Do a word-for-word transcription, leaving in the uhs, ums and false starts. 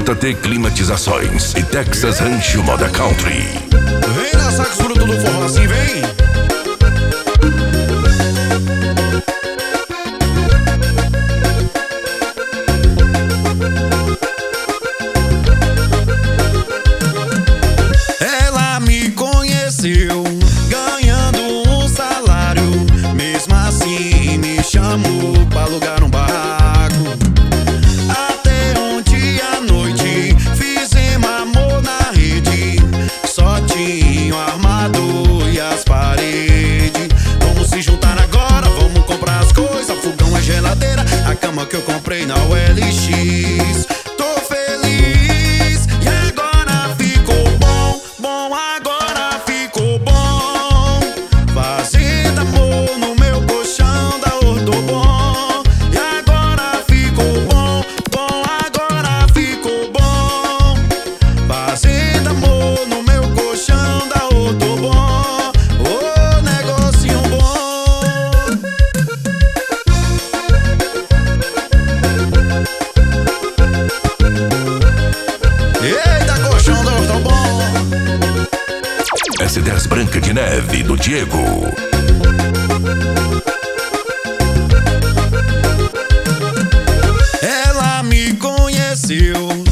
J T Climatizações e Texas Rancho Moda Country. Vem na sax fruto do forró assim, vem. Ela me conheceu ganhando um salário, mesmo assim me chamou pra alugar um barraco. Até ontem à noite fizemos amor na rede, só tinha o armador e as paredes. Vamos se juntar agora, vamos comprar as coisas, fogão, a geladeira, a cama que eu comprei na U L X. Tô feliz e agora ficou bom, bom, agora ficou bom. Fazendo amor no meu colchão da Ortobon. E agora ficou bom, bom, agora ficou bom. Fazendo amor no meu colchão da Ortobon. Ô, negocinho bom. Eita, colchão da Ortobon. S dez Branca de Neve do Diego. Ela me conheceu